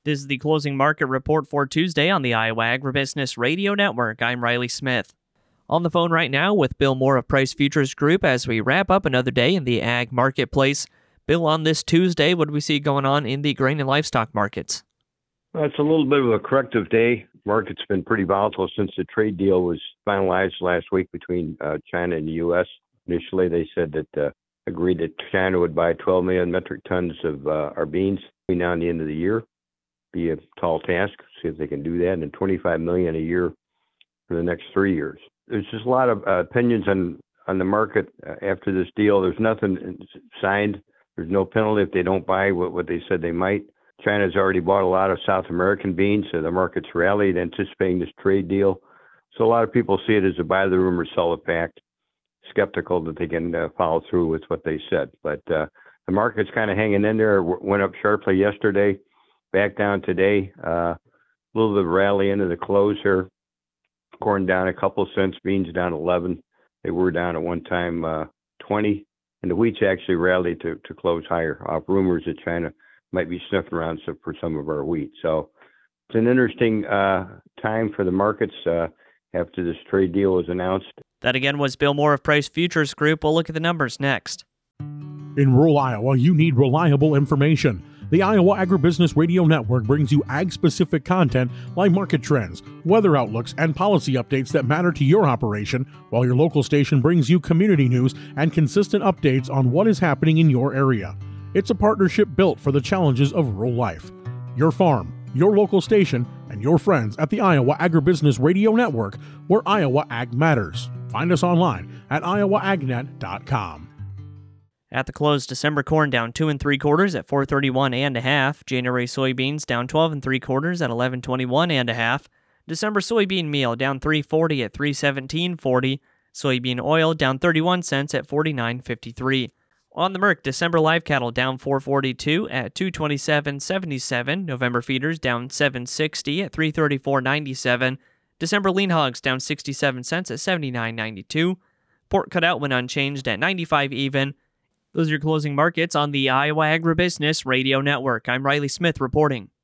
This is the closing market report for Tuesday on the Iowa Agribusiness Radio Network. I'm Riley Smith. On the phone right now with Bill Moore of Price Futures Group as we wrap up another day in the ag marketplace. Bill, on this Tuesday, what do we see going on in the grain and livestock markets? Well, it's a little bit of a corrective day. Market's been pretty volatile since the trade deal was finalized last week between China and the U.S. Initially, they said that agreed that China would buy 12 million metric tons of our beans between now and the end of the year. Be a tall task, see if they can do that, and 25 million a year for the next 3 years. There's just a lot of opinions on the market after this deal. There's nothing signed. There's no penalty if they don't buy what they said they might. China's already bought a lot of South American beans, so the market's rallied anticipating this trade deal. So a lot of people see it as a buy the rumor, sell the fact, skeptical that they can follow through with what they said. But the market's kind of hanging in there. Went up sharply yesterday, back down today. A little bit of rally into the close here. Corn down a couple cents, beans down 11. They were down at one time 20. And the wheat's actually rallied to close higher off rumors that China might be sniffing around for some of our wheat. So it's an interesting time for the markets after this trade deal was announced. That again was Bill Moore of Price Futures Group. We'll look at the numbers next. In rural Iowa, you need reliable information. The Iowa Agribusiness Radio Network brings you ag-specific content like market trends, weather outlooks, and policy updates that matter to your operation, while your local station brings you community news and consistent updates on what is happening in your area. It's a partnership built for the challenges of rural life. Your farm, your local station, and your friends at the Iowa Agribusiness Radio Network, where Iowa Ag matters. Find us online at iowaagnet.com. At the close, December corn down 2 3/4 at 431 1/2. January soybeans down 12 3/4 at 1121 1/2. December soybean meal down 340 at 317.40. Soybean oil down 31 cents at 49.53. On the Merc, December live cattle down 442 at 227.77. November feeders down 760 at 334.97. December lean hogs down 67 cents at 79.92. Pork cutout went unchanged at 95 even. Those are your closing markets on the Iowa Agribusiness Radio Network. I'm Riley Smith reporting.